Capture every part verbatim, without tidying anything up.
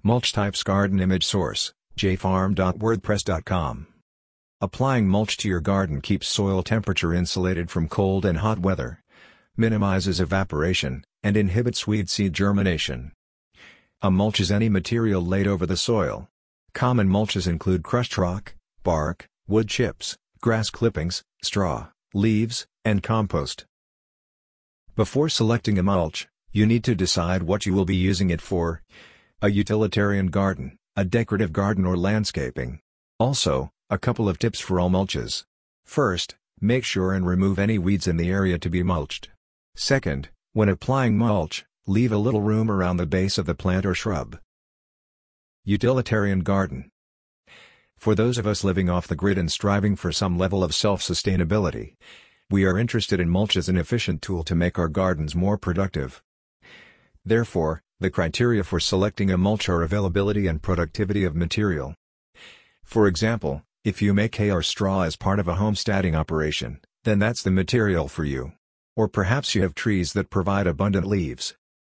Mulch types. Garden image source, j farm dot wordpress dot com. Applying mulch to your garden keeps soil temperature insulated from cold and hot weather, minimizes evaporation, and inhibits weed seed germination. A mulch is any material laid over the soil. Common mulches include crushed rock, bark, wood chips, grass clippings, straw, leaves, and compost. Before selecting a mulch, you need to decide what you will be using it for: a utilitarian garden, a decorative garden, or landscaping. Also, a couple of tips for all mulches. First, make sure and remove any weeds in the area to be mulched. Second, when applying mulch, leave a little room around the base of the plant or shrub. Utilitarian garden. For those of us living off the grid and striving for some level of self-sustainability, we are interested in mulch as an efficient tool to make our gardens more productive. Therefore, the criteria for selecting a mulch are availability and productivity of material. For example, if you make hay or straw as part of a homesteading operation, then that's the material for you. Or perhaps you have trees that provide abundant leaves.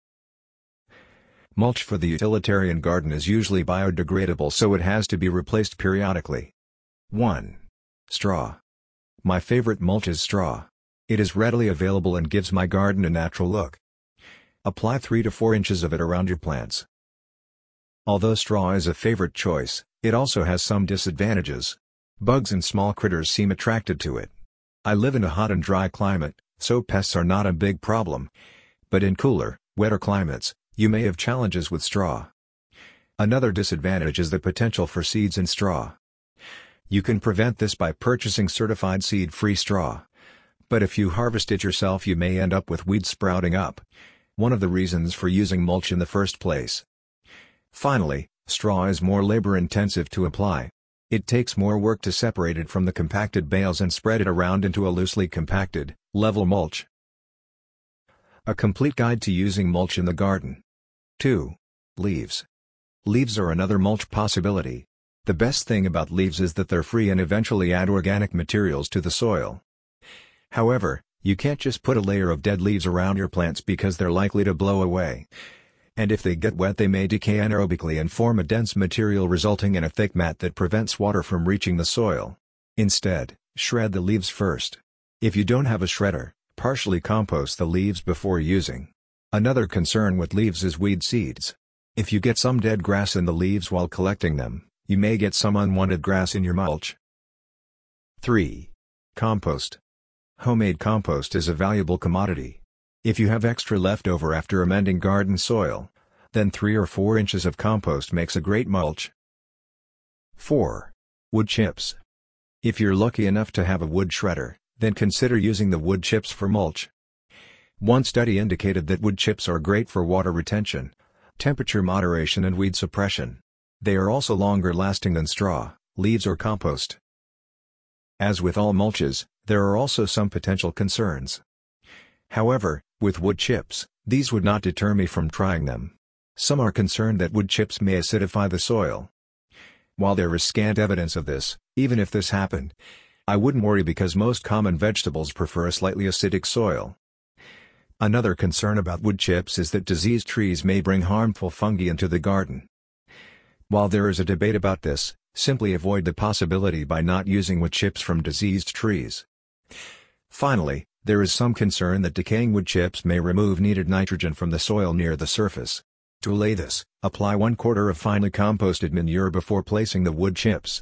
Mulch for the utilitarian garden is usually biodegradable, so it has to be replaced periodically. one. Straw. My favorite mulch is straw. It is readily available and gives my garden a natural look. Apply three to four inches of it around your plants. Although straw is a favorite choice, it also has some disadvantages. Bugs and small critters seem attracted to it. I live in a hot and dry climate, so pests are not a big problem. But in cooler, wetter climates, you may have challenges with straw. Another disadvantage is the potential for seeds in straw. You can prevent this by purchasing certified seed-free straw. But if you harvest it yourself, you may end up with weeds sprouting up. One of the reasons for using mulch in the first place. Finally, straw is more labor-intensive to apply. It takes more work to separate it from the compacted bales and spread it around into a loosely compacted, level mulch. A complete guide to using mulch in the garden. two. Leaves. Leaves are another mulch possibility. The best thing about leaves is that they're free and eventually add organic materials to the soil. However, you can't just put a layer of dead leaves around your plants because they're likely to blow away. And if they get wet, they may decay anaerobically and form a dense material, resulting in a thick mat that prevents water from reaching the soil. Instead, shred the leaves first. If you don't have a shredder, partially compost the leaves before using. Another concern with leaves is weed seeds. If you get some dead grass in the leaves while collecting them, you may get some unwanted grass in your mulch. three. Compost. Homemade compost is a valuable commodity. If you have extra leftover after amending garden soil, then three or four inches of compost makes a great mulch. four. Wood chips. If you're lucky enough to have a wood shredder, then consider using the wood chips for mulch. One study indicated that wood chips are great for water retention, temperature moderation, and weed suppression. They are also longer lasting than straw, leaves, or compost. As with all mulches, there are also some potential concerns. However, with wood chips, these would not deter me from trying them. Some are concerned that wood chips may acidify the soil. While there is scant evidence of this, even if this happened, I wouldn't worry because most common vegetables prefer a slightly acidic soil. Another concern about wood chips is that diseased trees may bring harmful fungi into the garden. While there is a debate about this, simply avoid the possibility by not using wood chips from diseased trees. Finally, there is some concern that decaying wood chips may remove needed nitrogen from the soil near the surface. To allay this, apply one quarter of finely composted manure before placing the wood chips.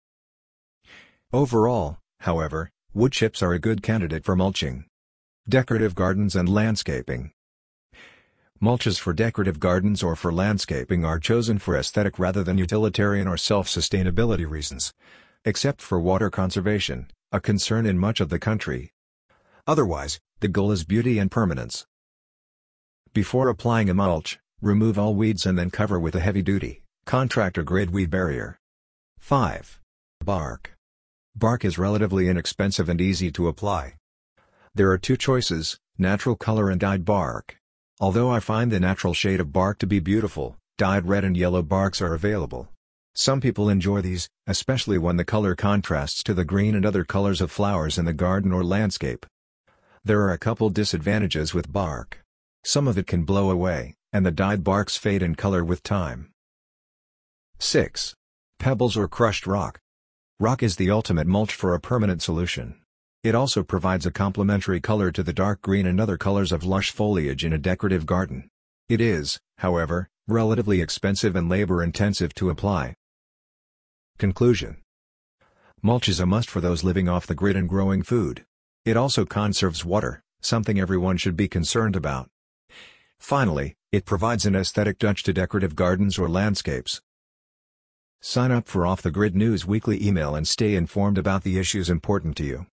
Overall, however, wood chips are a good candidate for mulching. Decorative gardens and landscaping. Mulches for decorative gardens or for landscaping are chosen for aesthetic rather than utilitarian or self-sustainability reasons. Except for water conservation, a concern in much of the country. Otherwise, the goal is beauty and permanence. Before applying a mulch, remove all weeds and then cover with a heavy-duty, contractor-grade weed barrier. five. Bark. Bark is relatively inexpensive and easy to apply. There are two choices, natural color and dyed bark. Although I find the natural shade of bark to be beautiful, dyed red and yellow barks are available. Some people enjoy these, especially when the color contrasts to the green and other colors of flowers in the garden or landscape. There are a couple disadvantages with bark. Some of it can blow away, and the dyed barks fade in color with time. six. Pebbles or crushed rock. Rock is the ultimate mulch for a permanent solution. It also provides a complementary color to the dark green and other colors of lush foliage in a decorative garden. It is, however, relatively expensive and labor-intensive to apply. Conclusion. Mulch is a must for those living off the grid and growing food. It also conserves water, something everyone should be concerned about. Finally, it provides an aesthetic touch to decorative gardens or landscapes. Sign up for Off the Grid News weekly email and stay informed about the issues important to you.